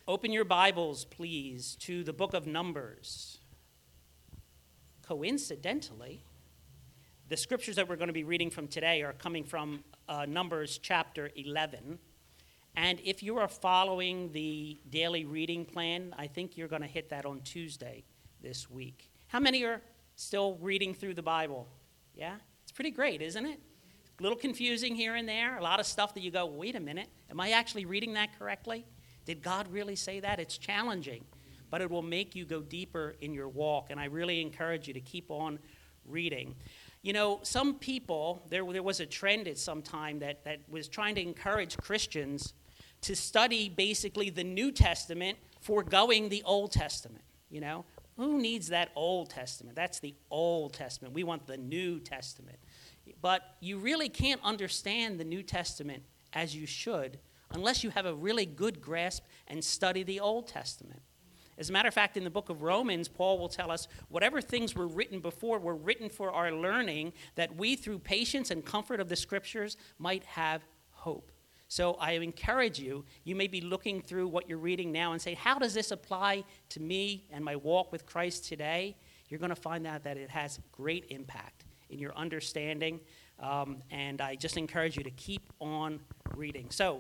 Open your Bibles, please, to the book of Numbers. Coincidentally, the scriptures that we're going to be reading from today are coming from Numbers chapter 11. And if you are following the daily reading plan, I think you're going to hit that on Tuesday this week. How many are still reading through the Bible? Yeah? It's pretty great, isn't it? A little confusing here and there. A lot of stuff that you go, wait a minute, am I actually reading that correctly? Did God really say that? It's challenging, but it will make you go deeper in your walk. And I really encourage you to keep on reading. You know, some people, there was a trend at some time that was trying to encourage Christians to study basically the New Testament, foregoing the Old Testament. You know, who needs that Old Testament? That's the Old Testament. We want the New Testament. But you really can't understand the New Testament as you should unless you have a really good grasp and study the Old Testament. As a matter of fact, in the book of Romans, Paul will tell us whatever things were written before were written for our learning, that we, through patience and comfort of the Scriptures, might have hope. So I encourage you, you may be looking through what you're reading now and say, how does this apply to me and my walk with Christ today? You're going to find out that it has great impact in your understanding, and I just encourage you to keep on reading. So,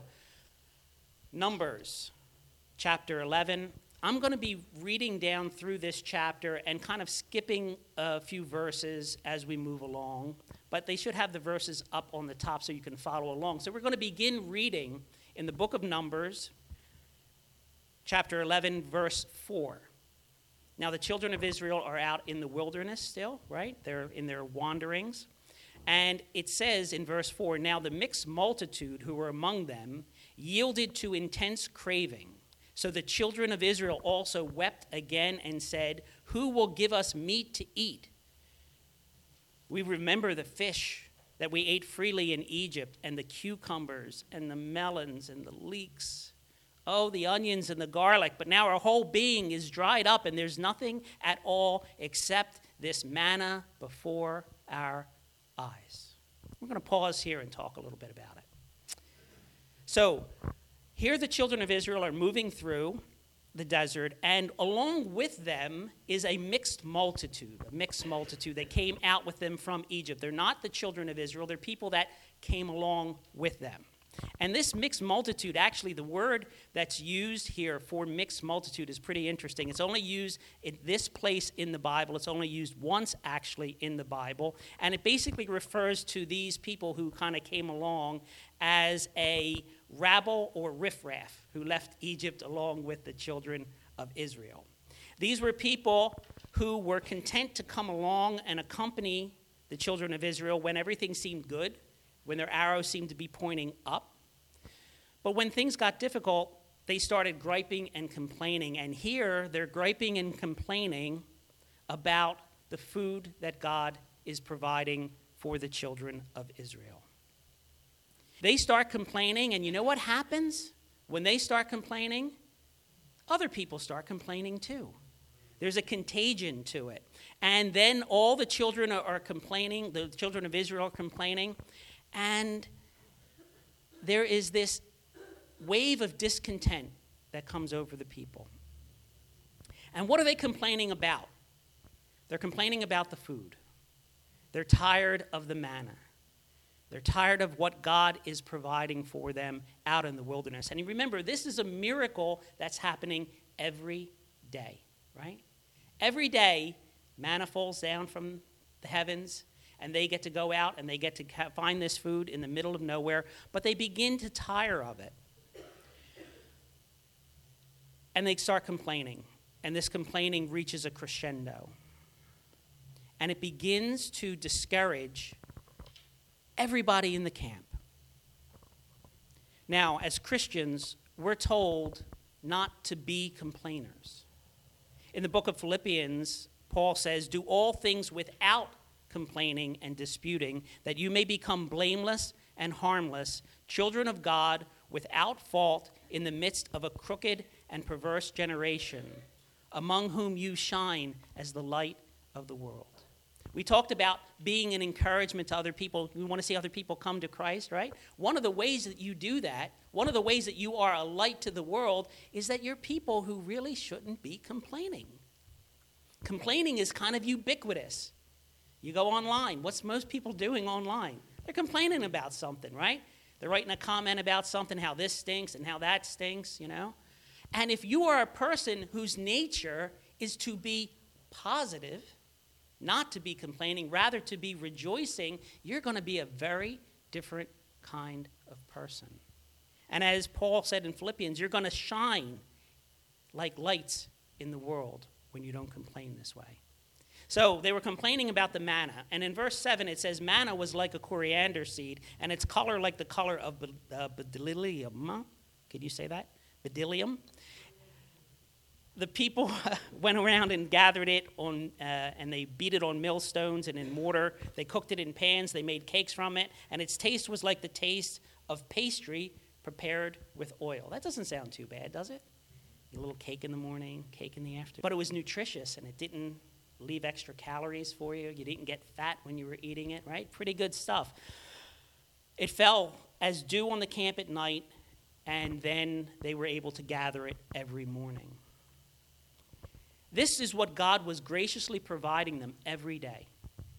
Numbers chapter 11. I'm going to be reading down through this chapter and kind of skipping a few verses as we move along, but they should have the verses up on the top so you can follow along. So we're going to begin reading in the book of Numbers, chapter 11, verse 4. Now the children of Israel are out in the wilderness still, right? They're in their wanderings. And it says in verse 4, now the mixed multitude who were among them yielded to intense craving. So the children of Israel also wept again and said, who will give us meat to eat? We remember the fish that we ate freely in Egypt, and the cucumbers and the melons and the leeks. Oh, the onions and the garlic. But now our whole being is dried up, and there's nothing at all except this manna before our eyes. We're going to pause here and talk a little bit about it. So, here the children of Israel are moving through the desert, and along with them is a mixed multitude. They came out with them from Egypt. They're not the children of Israel. They're people that came along with them. And this mixed multitude, actually the word that's used here for mixed multitude is pretty interesting. It's only used in this place in the Bible. It's only used once actually in the Bible. And it basically refers to these people who kind of came along as a rabble or riffraff who left Egypt along with the children of Israel. These were people who were content to come along and accompany the children of Israel when everything seemed good, when their arrows seemed to be pointing up. But when things got difficult, they started griping and complaining. And here they're griping and complaining about the food that God is providing for the children of Israel. They start complaining, and you know what happens when they start complaining? Other people start complaining too. There's a contagion to it. And then all the children are complaining, the children of Israel are complaining, and there is this wave of discontent that comes over the people. And what are they complaining about? They're complaining about the food. They're tired of the manna. They're tired of what God is providing for them out in the wilderness. And you remember, this is a miracle that's happening every day, right? Every day, manna falls down from the heavens, and they get to go out and they get to find this food in the middle of nowhere, but they begin to tire of it. And they start complaining, and this complaining reaches a crescendo. And it begins to discourage everybody in the camp. Now, as Christians, we're told not to be complainers. In the book of Philippians, Paul says, do all things without complaining and disputing, that you may become blameless and harmless, children of God without fault in the midst of a crooked and perverse generation, among whom you shine as the light of the world. We talked about being an encouragement to other people. We want to see other people come to Christ, right? One of the ways that you do that, one of the ways that you are a light to the world, is that you're people who really shouldn't be complaining. Complaining is kind of ubiquitous. You go online. What's most people doing online? They're complaining about something, right? They're writing a comment about something, how this stinks and how that stinks, you know? And if you are a person whose nature is to be positive, not to be complaining, rather to be rejoicing, you're going to be a very different kind of person. And as Paul said in Philippians, you're going to shine like lights in the world when you don't complain this way. So they were complaining about the manna. And in verse 7, it says, manna was like a coriander seed, and its color like the color of bdellium. Could you say that? Bdellium. The people went around and gathered it and they beat it on millstones and in mortar. They cooked it in pans. They made cakes from it. And its taste was like the taste of pastry prepared with oil. That doesn't sound too bad, does it? A little cake in the morning, cake in the afternoon. But it was nutritious, and it didn't leave extra calories for you. You didn't get fat when you were eating it, right? Pretty good stuff. It fell as dew on the camp at night, and then they were able to gather it every morning. This is what God was graciously providing them every day.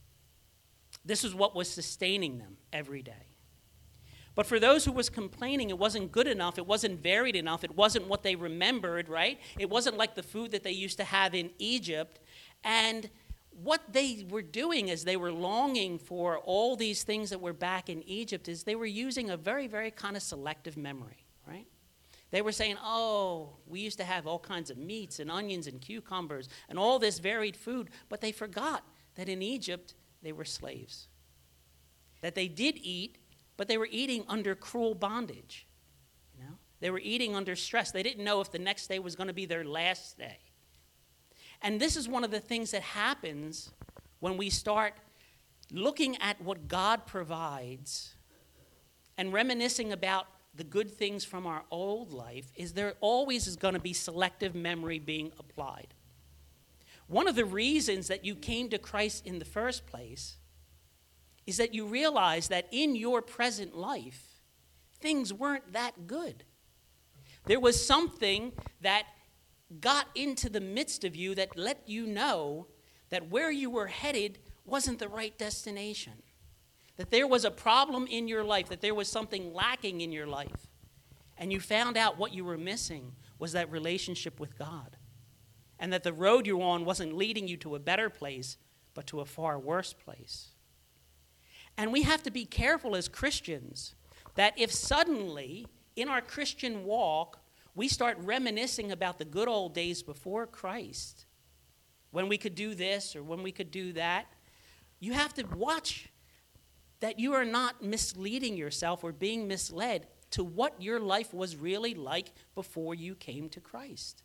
This is what was sustaining them every day. But for those who was complaining, it wasn't good enough, it wasn't varied enough, it wasn't what they remembered, right? It wasn't like the food that they used to have in Egypt. And what they were doing as they were longing for all these things that were back in Egypt is they were using a very, very kind of selective memory, right? They were saying, oh, we used to have all kinds of meats and onions and cucumbers and all this varied food, but they forgot that in Egypt they were slaves. That they did eat, but they were eating under cruel bondage. You know? They were eating under stress. They didn't know if the next day was going to be their last day. And this is one of the things that happens when we start looking at what God provides and reminiscing about the good things from our old life, is there always is going to be selective memory being applied. One of the reasons that you came to Christ in the first place is that you realize that in your present life, things weren't that good. There was something that got into the midst of you that let you know that where you were headed wasn't the right destination. That there was a problem in your life, that there was something lacking in your life. And you found out what you were missing was that relationship with God. And that the road you were on wasn't leading you to a better place, but to a far worse place. And we have to be careful as Christians that if suddenly in our Christian walk we start reminiscing about the good old days before Christ, when we could do this or when we could do that, you have to watch that you are not misleading yourself or being misled to what your life was really like before you came to Christ.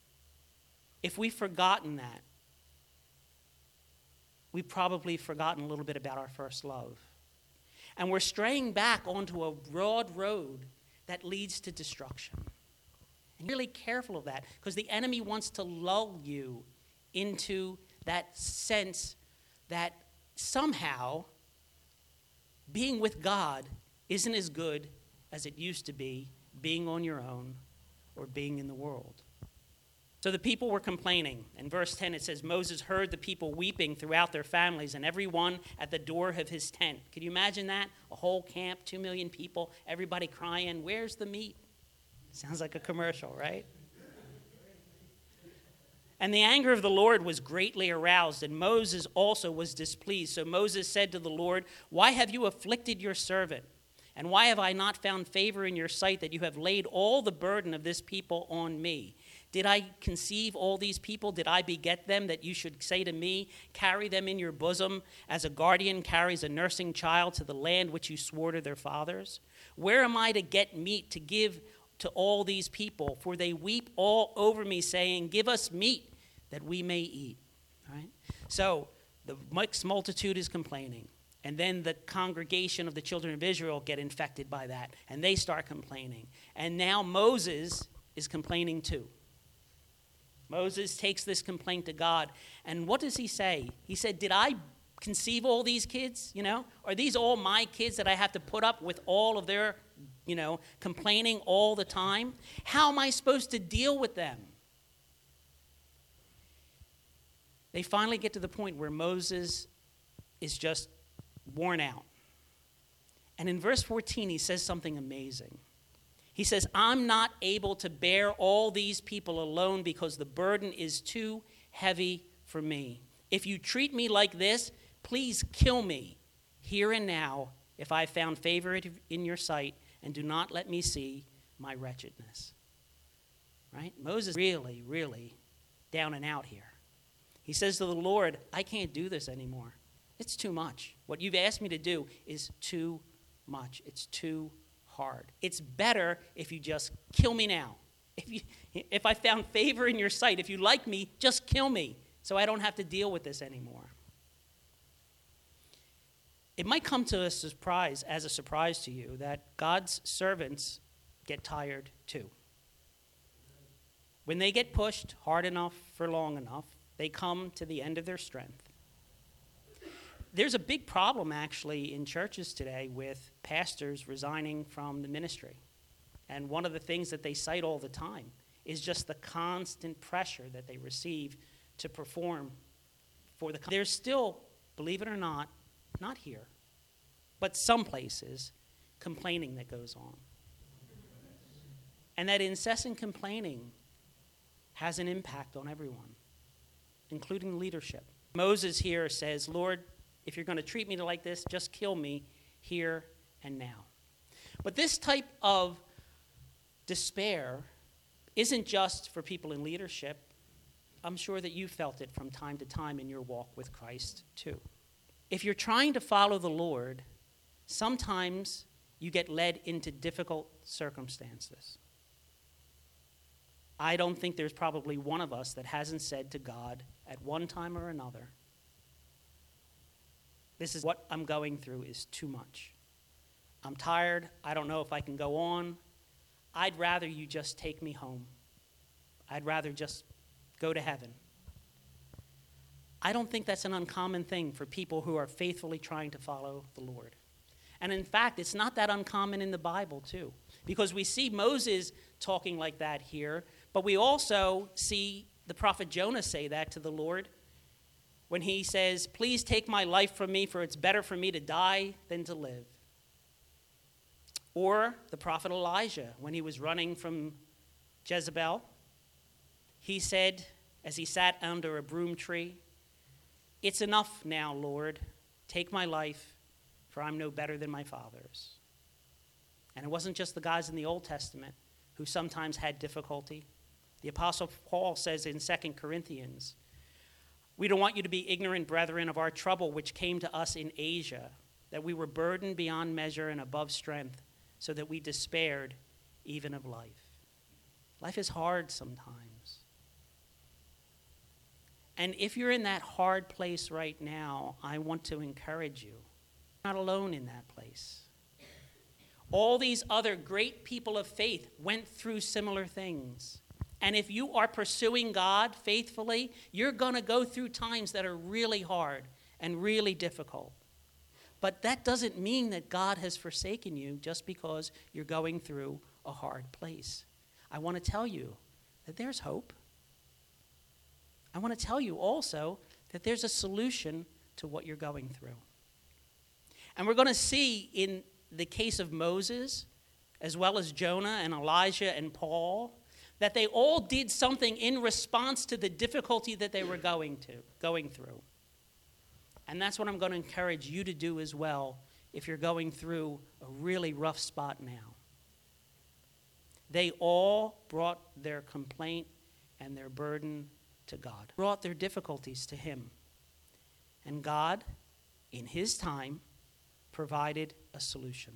If we've forgotten that, we've probably forgotten a little bit about our first love. And we're straying back onto a broad road that leads to destruction. And be really careful of that, because the enemy wants to lull you into that sense that somehow being with God isn't as good as it used to be being on your own or being in the world. So the people were complaining. In verse 10 it says, Moses heard the people weeping throughout their families and everyone at the door of his tent. Could you imagine that? A whole camp, 2 million people, everybody crying, where's the meat? Sounds like a commercial, right? And the anger of the Lord was greatly aroused, and Moses also was displeased. So Moses said to the Lord, why have you afflicted your servant? And why have I not found favor in your sight that you have laid all the burden of this people on me? Did I conceive all these people? Did I beget them that you should say to me, carry them in your bosom as a guardian carries a nursing child to the land which you swore to their fathers? Where am I to get meat to give to all these people? For they weep all over me, saying, give us meat that we may eat. All right? So the mixed multitude is complaining. And then the congregation of the children of Israel get infected by that. And they start complaining. And now Moses is complaining too. Moses takes this complaint to God. And what does he say? He said, did I conceive all these kids, Are these all my kids that I have to put up with all of their, complaining all the time? How am I supposed to deal with them? They finally get to the point where Moses is just worn out. And in verse 14, he says something amazing. He says, I'm not able to bear all these people alone because the burden is too heavy for me. If you treat me like this, please kill me here and now if I found favor in your sight, and do not let me see my wretchedness. Right? Moses really, really down and out here. He says to the Lord, I can't do this anymore. It's too much. What you've asked me to do is too much. It's too hard. It's better if you just kill me now. If I found favor in your sight, if you like me, just kill me so I don't have to deal with this anymore. It might come to as a surprise to you that God's servants get tired too. When they get pushed hard enough for long enough, they come to the end of their strength. There's a big problem, actually, in churches today with pastors resigning from the ministry. And one of the things that they cite all the time is just the constant pressure that they receive to perform for the... There's still, believe it or not here, but some places, complaining that goes on. And that incessant complaining has an impact on everyone, including leadership. Moses here says, Lord, if you're going to treat me like this, just kill me here and now. But this type of despair isn't just for people in leadership. I'm sure that you felt it from time to time in your walk with Christ too. If you're trying to follow the Lord, sometimes you get led into difficult circumstances. I don't think there's probably one of us that hasn't said to God at one time or another, this is what I'm going through is too much. I'm tired. I don't know if I can go on. I'd rather you just take me home. I'd rather just go to heaven. I don't think that's an uncommon thing for people who are faithfully trying to follow the Lord. And in fact, it's not that uncommon in the Bible too, because we see Moses talking like that here, but we also see the prophet Jonah say that to the Lord when he says, please take my life from me, for it's better for me to die than to live. Or the prophet Elijah, when he was running from Jezebel, he said, as he sat under a broom tree, it's enough now, Lord. Take my life, for I'm no better than my fathers. And it wasn't just the guys in the Old Testament who sometimes had difficulty. The Apostle Paul says in 2 Corinthians, we don't want you to be ignorant, brethren, of our trouble which came to us in Asia, that we were burdened beyond measure and above strength, so that we despaired even of life. Life is hard sometimes. And if you're in that hard place right now, I want to encourage you. You're not alone in that place. All these other great people of faith went through similar things. And if you are pursuing God faithfully, you're going to go through times that are really hard and really difficult. But that doesn't mean that God has forsaken you just because you're going through a hard place. I want to tell you that there's hope. I want to tell you also that there's a solution to what you're going through. And we're going to see in the case of Moses, as well as Jonah and Elijah and Paul, that they all did something in response to the difficulty that they were going through. And that's what I'm going to encourage you to do as well if you're going through a really rough spot now. They all brought their complaint and their burden to God, brought their difficulties to him. And God, in his time, provided a solution.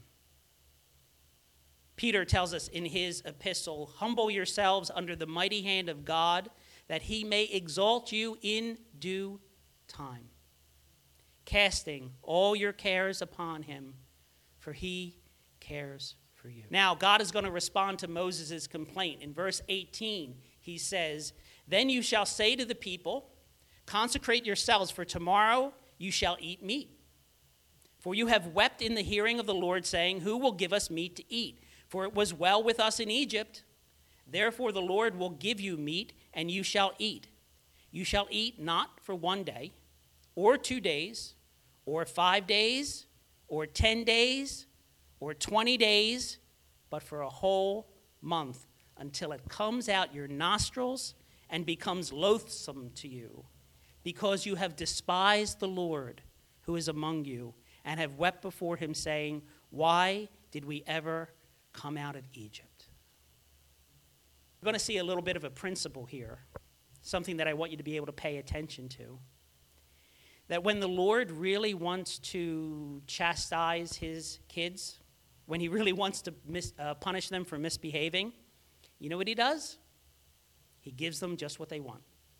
Peter tells us in his epistle, humble yourselves under the mighty hand of God, that he may exalt you in due time, casting all your cares upon him, for he cares for you. Now, God is going to respond to Moses' complaint. In verse 18, he says, then you shall say to the people, consecrate yourselves, for tomorrow you shall eat meat. For you have wept in the hearing of the Lord, saying, who will give us meat to eat? For it was well with us in Egypt. Therefore the Lord will give you meat, and you shall eat. You shall eat not for 1 day, or 2 days, or 5 days, or 10 days, or 20 days, but for a whole month, until it comes out your nostrils and becomes loathsome to you, because you have despised the Lord who is among you, and have wept before him, saying, why did we ever come out of Egypt? We're going to see a little bit of a principle here, something that I want you to be able to pay attention to. That when the Lord really wants to chastise his kids, when he really wants to punish them for misbehaving, you know what he does? He gives them just what they want.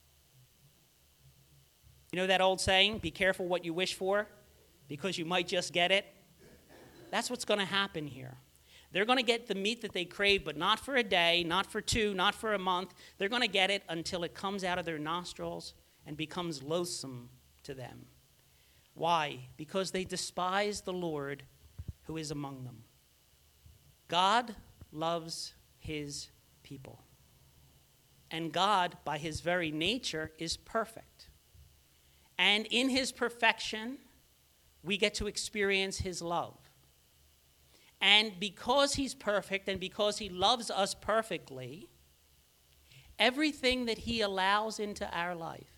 You know that old saying, be careful what you wish for, because you might just get it? That's what's going to happen here. They're going to get the meat that they crave, but not for a day, not for 2, not for a month. They're going to get it until it comes out of their nostrils and becomes loathsome to them. Why? Because they despise the Lord who is among them. God loves his people. And God, by his very nature, is perfect. And in his perfection, we get to experience his love. And because he's perfect and because he loves us perfectly, everything that he allows into our life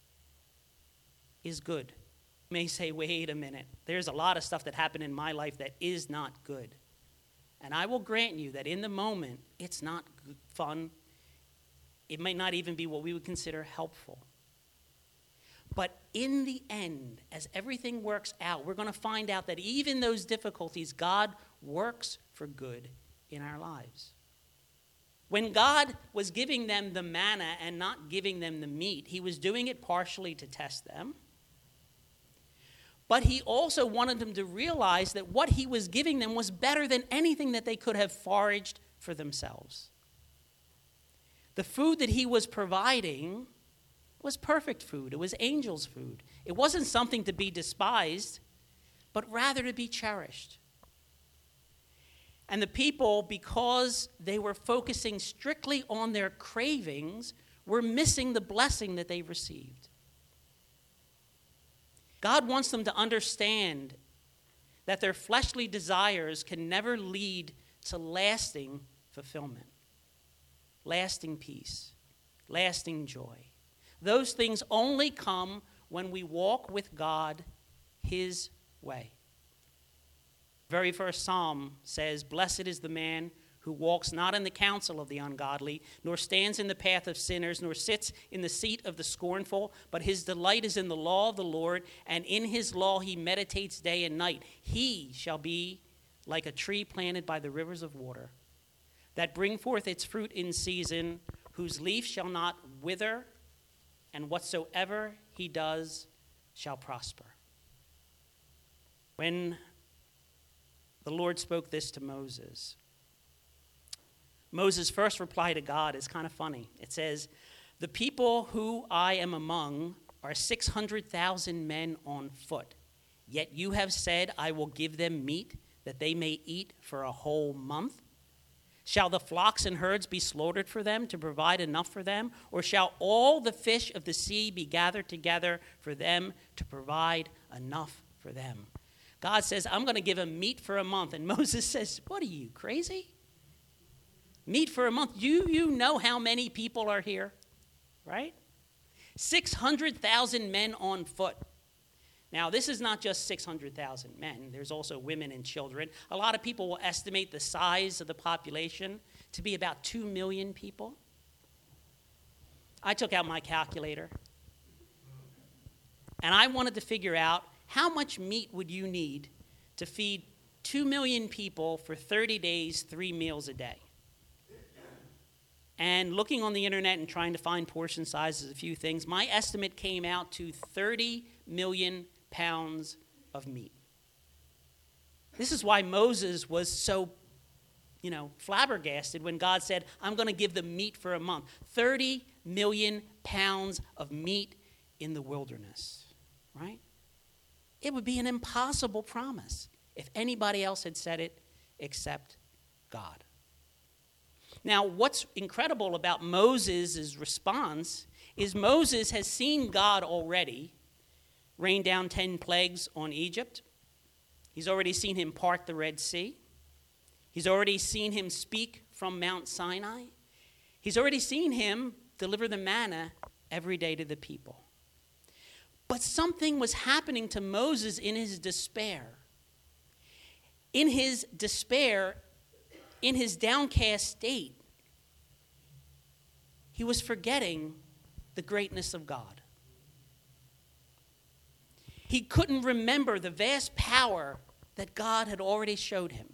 is good. You may say, wait a minute, there's a lot of stuff that happened in my life that is not good. And I will grant you that in the moment, it's not fun. It might not even be what we would consider helpful. But in the end, as everything works out, we're going to find out that even those difficulties, God works for good in our lives. When God was giving them the manna and not giving them the meat, he was doing it partially to test them. But he also wanted them to realize that what he was giving them was better than anything that they could have foraged for themselves. The food that he was providing was perfect food. It was angels' food. It wasn't something to be despised, but rather to be cherished. And the people, because they were focusing strictly on their cravings, were missing the blessing that they received. God wants them to understand that their fleshly desires can never lead to lasting fulfillment, lasting peace, lasting joy. Those things only come when we walk with God his way. Very first Psalm says, blessed is the man who walks not in the counsel of the ungodly, nor stands in the path of sinners, nor sits in the seat of the scornful, but his delight is in the law of the Lord, and in his law he meditates day and night. He shall be like a tree planted by the rivers of water, that bring forth its fruit in season, whose leaf shall not wither, and whatsoever he does shall prosper. When the Lord spoke this to Moses, Moses' first reply to God is kind of funny. It says, the people who I am among are 600,000 men on foot. Yet you have said, I will give them meat that they may eat for a whole month. Shall the flocks and herds be slaughtered for them to provide enough for them? Or shall all the fish of the sea be gathered together for them to provide enough for them? God says, I'm going to give them meat for a month. And Moses says, what are you, crazy? Meat for a month? You know how many people are here, right? 600,000 men on foot. Now, this is not just 600,000 men. There's also women and children. A lot of people will estimate the size of the population to be about 2 million people. I took out my calculator, and I wanted to figure out how much meat would you need to feed 2 million people for 30 days, 3 meals a day. And looking on the internet and trying to find portion sizes, a few things, my estimate came out to 30 million pounds of meat. This is why Moses was so, flabbergasted when God said, I'm going to give them meat for a month. 30 million pounds of meat in the wilderness, right? It would be an impossible promise if anybody else had said it except God. Now, what's incredible about Moses' response is Moses has seen God already rain down 10 plagues on Egypt. He's already seen him part the Red Sea. He's already seen him speak from Mount Sinai. He's already seen him deliver the manna every day to the people. But something was happening to Moses in his despair. In his despair, in his downcast state, he was forgetting the greatness of God. He couldn't remember the vast power that God had already showed him.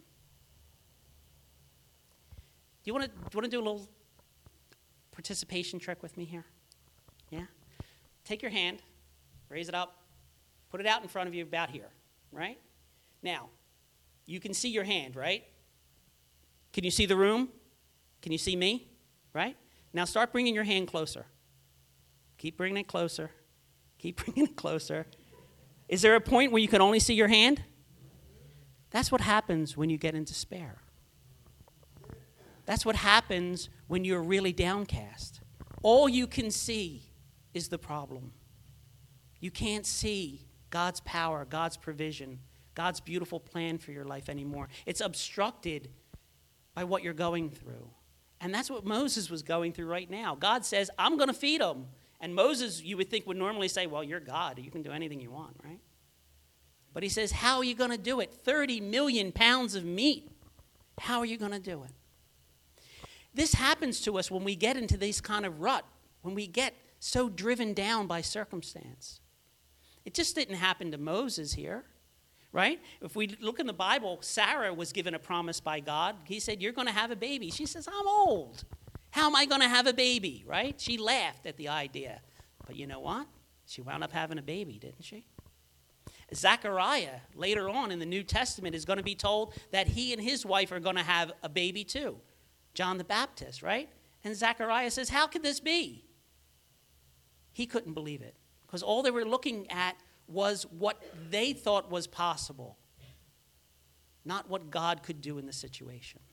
Do you want to do a little participation trick with me here? Yeah? Take your hand, raise it up, put it out in front of you about here, right? Now, you can see your hand, right? Can you see the room? Can you see me? Right? Now start bringing your hand closer. Keep bringing it closer. Keep bringing it closer. Is there a point where you can only see your hand? That's what happens when you get in despair. That's what happens when you're really downcast. All you can see is the problem. You can't see God's power, God's provision, God's beautiful plan for your life anymore. It's obstructed by what you're going through. And that's what Moses was going through right now. God says, I'm going to feed them. And Moses, you would think, would normally say, well, you're God. You can do anything you want, right? But he says, how are you going to do it? 30 million pounds of meat. How are you going to do it? This happens to us when we get into this kind of rut, when we get so driven down by circumstance. It just didn't happen to Moses here, right? If we look in the Bible, Sarah was given a promise by God. He said, you're going to have a baby. She says, I'm old. How am I going to have a baby, right? She laughed at the idea. But you know what? She wound up having a baby, didn't she? Zechariah, later on in the New Testament, is going to be told that he and his wife are going to have a baby too. John the Baptist, right? And Zechariah says, how could this be? He couldn't believe it because all they were looking at was what they thought was possible, not what God could do in the situation.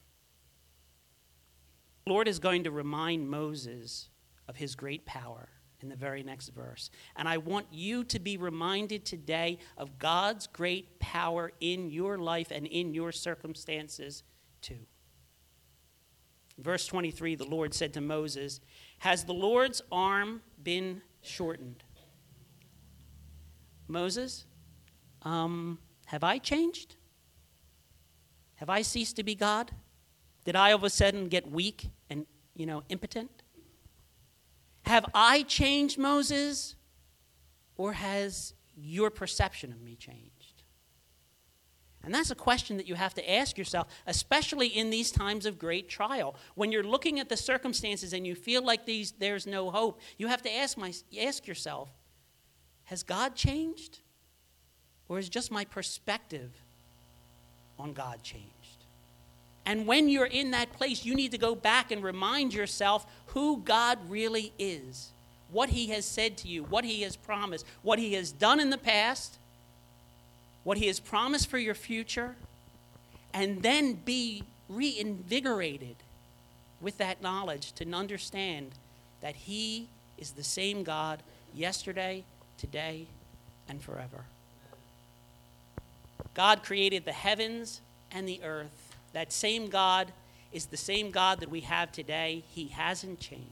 The Lord is going to remind Moses of his great power in the very next verse. And I want you to be reminded today of God's great power in your life and in your circumstances too. Verse 23, the Lord said to Moses, has the Lord's arm been shortened? Moses, have I changed? Have I ceased to be God? Did I all of a sudden get weak and, impotent? Have I changed, Moses? Or has your perception of me changed? And that's a question that you have to ask yourself, especially in these times of great trial. When you're looking at the circumstances and you feel like there's no hope, you have to ask yourself, has God changed? Or is just my perspective on God changed? And when you're in that place, you need to go back and remind yourself who God really is, what he has said to you, what he has promised, what he has done in the past, what he has promised for your future, and then be reinvigorated with that knowledge to understand that he is the same God yesterday, today, and forever. God created the heavens and the earth. That same God is the same God that we have today. He hasn't changed.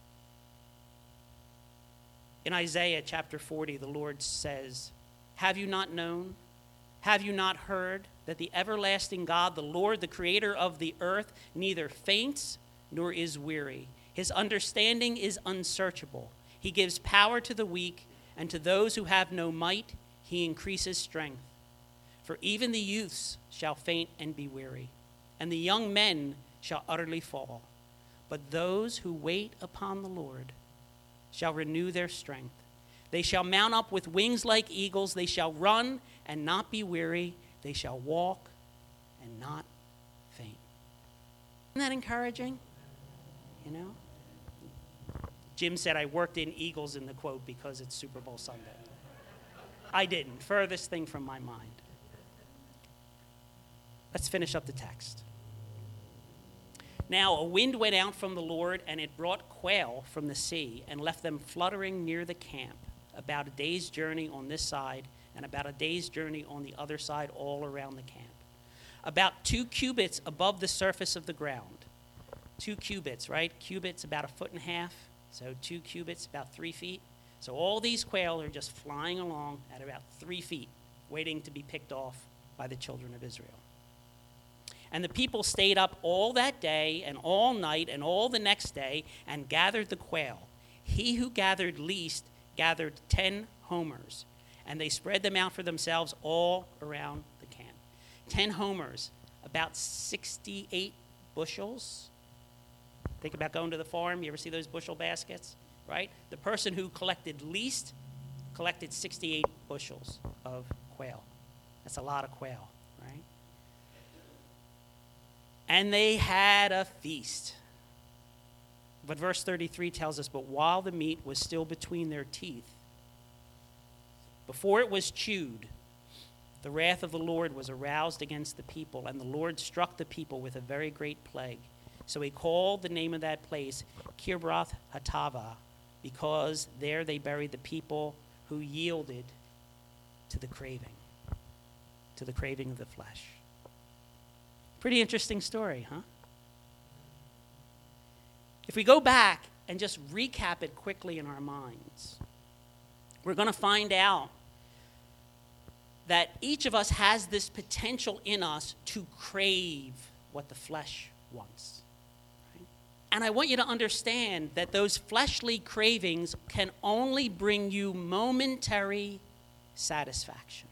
In Isaiah chapter 40, the Lord says, have you not known? Have you not heard that the everlasting God, the Lord, the creator of the earth, neither faints nor is weary? His understanding is unsearchable. He gives power to the weak, and to those who have no might, he increases strength. For even the youths shall faint and be weary, and the young men shall utterly fall. But those who wait upon the Lord shall renew their strength. They shall mount up with wings like eagles. They shall run and not be weary. They shall walk and not faint. Isn't that encouraging? Jim said I worked in Eagles in the quote because it's Super Bowl Sunday. I didn't. Furthest thing from my mind. Let's finish up the text. Now a wind went out from the Lord, and it brought quail from the sea and left them fluttering near the camp, about a day's journey on this side and about a day's journey on the other side, all around the camp. About 2 cubits above the surface of the ground. 2 cubits, right? Cubits about 1.5 feet. So 2 cubits, about 3 feet. So all these quail are just flying along at about 3 feet, waiting to be picked off by the children of Israel. And the people stayed up all that day and all night and all the next day and gathered the quail. He who gathered least gathered 10 homers, and they spread them out for themselves all around the camp. 10 homers, about 68 bushels. Think about going to the farm. You ever see those bushel baskets, right? The person who collected least collected 68 bushels of quail. That's a lot of quail, right? And they had a feast. But verse 33 tells us, but while the meat was still between their teeth, before it was chewed, the wrath of the Lord was aroused against the people, and the Lord struck the people with a very great plague. So he called the name of that place Kibroth Hattaavah, because there they buried the people who yielded to the craving of the flesh. Pretty interesting story, huh? If we go back and just recap it quickly in our minds, we're going to find out that each of us has this potential in us to crave what the flesh wants. Right? And I want you to understand that those fleshly cravings can only bring you momentary satisfaction.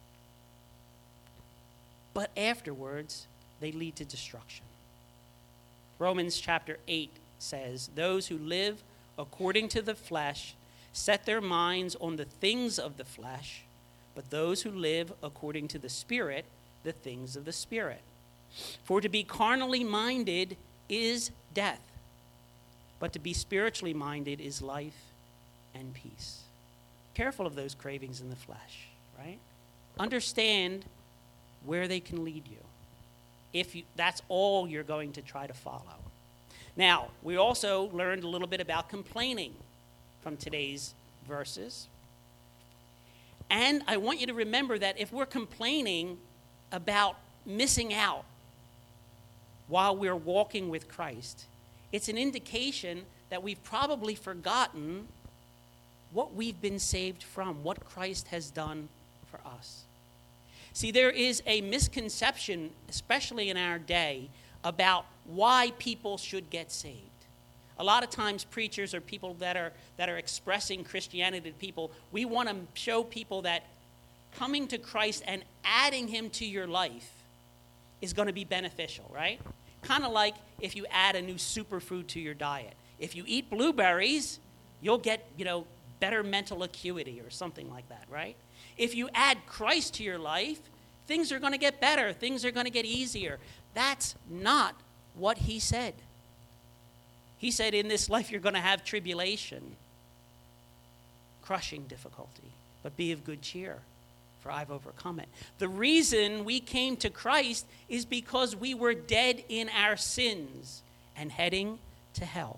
But afterwards, they lead to destruction. Romans chapter 8 says, those who live according to the flesh set their minds on the things of the flesh, but those who live according to the Spirit, the things of the Spirit. For to be carnally minded is death, but to be spiritually minded is life and peace. Careful of those cravings in the flesh, right? Understand where they can lead you. That's all you're going to try to follow. Now, we also learned a little bit about complaining from today's verses. And I want you to remember that if we're complaining about missing out while we're walking with Christ, it's an indication that we've probably forgotten what we've been saved from, what Christ has done for us. See, there is a misconception, especially in our day, about why people should get saved. A lot of times preachers or people that are expressing Christianity to people, we want to show people that coming to Christ and adding him to your life is going to be beneficial, right? Kind of like if you add a new superfood to your diet. If you eat blueberries, you'll get, better mental acuity or something like that, right? If you add Christ to your life, things are going to get better. Things are going to get easier. That's not what he said. He said, in this life you're going to have tribulation, crushing difficulty, but be of good cheer, for I've overcome it. The reason we came to Christ is because we were dead in our sins and heading to hell.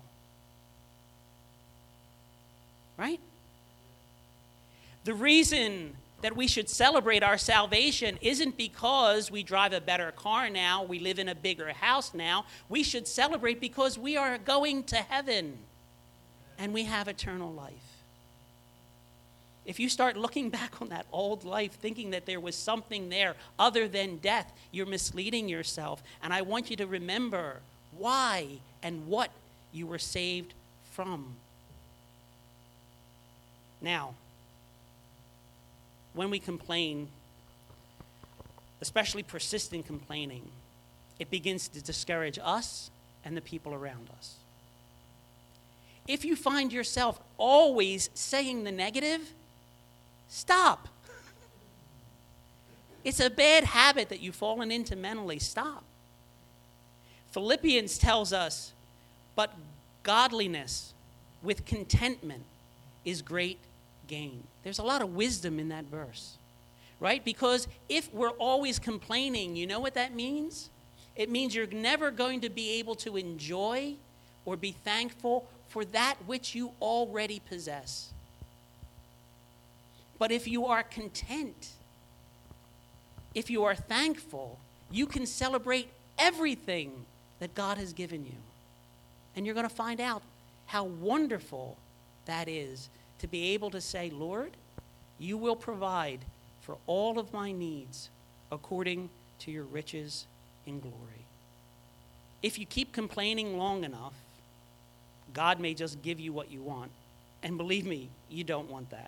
Right? The reason that we should celebrate our salvation isn't because we drive a better car now, we live in a bigger house now. We should celebrate because we are going to heaven and we have eternal life. If you start looking back on that old life thinking that there was something there other than death, you're misleading yourself. And I want you to remember why and what you were saved from. Now, when we complain, especially persistent complaining, it begins to discourage us and the people around us. If you find yourself always saying the negative, stop. It's a bad habit that you've fallen into mentally. Stop. Philippians tells us, but godliness with contentment is great gain. There's a lot of wisdom in that verse, right? Because if we're always complaining, you know what that means? It means you're never going to be able to enjoy or be thankful for that which you already possess. But if you are content, if you are thankful, you can celebrate everything that God has given you. And you're going to find out how wonderful that is to be able to say, Lord, you will provide for all of my needs according to your riches in glory. If you keep complaining long enough, God may just give you what you want. And believe me, you don't want that.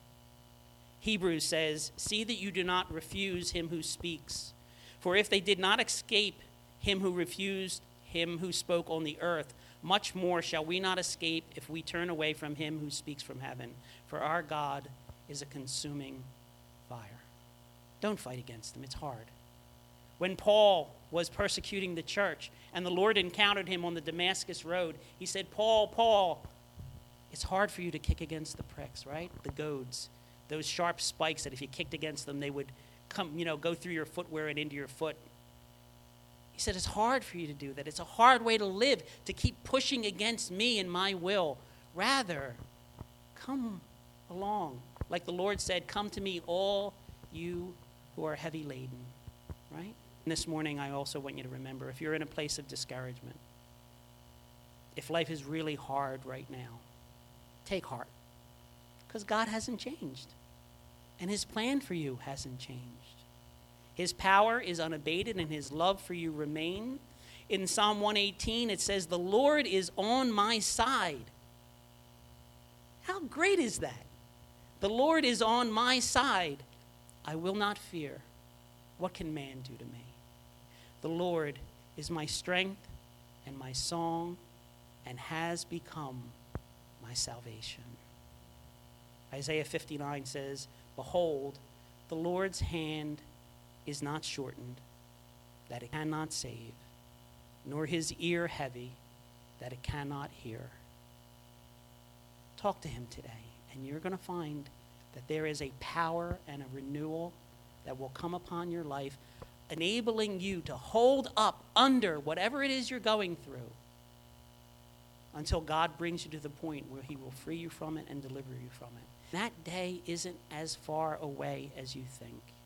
Hebrews says, see that you do not refuse him who speaks. For if they did not escape him who refused him who spoke on the earth, much more shall we not escape if we turn away from him who speaks from heaven. For our God is a consuming fire. Don't fight against him. It's hard. When Paul was persecuting the church and the Lord encountered him on the Damascus road, he said, Paul, Paul, it's hard for you to kick against the pricks, right? The goads, those sharp spikes that if you kicked against them, they would come, go through your footwear and into your foot. He said, it's hard for you to do that. It's a hard way to live, to keep pushing against me and my will. Rather, come along. Like the Lord said, come to me, all you who are heavy laden, right? And this morning, I also want you to remember, if you're in a place of discouragement, if life is really hard right now, take heart. Because God hasn't changed. And his plan for you hasn't changed. His power is unabated and his love for you remain. In Psalm 118, it says, the Lord is on my side. How great is that? The Lord is on my side. I will not fear. What can man do to me? The Lord is my strength and my song and has become my salvation. Isaiah 59 says, behold, the Lord's hand is not shortened, that it cannot save, nor his ear heavy, that it cannot hear. Talk to him today, and you're going to find that there is a power and a renewal that will come upon your life, enabling you to hold up under whatever it is you're going through until God brings you to the point where he will free you from it and deliver you from it. That day isn't as far away as you think.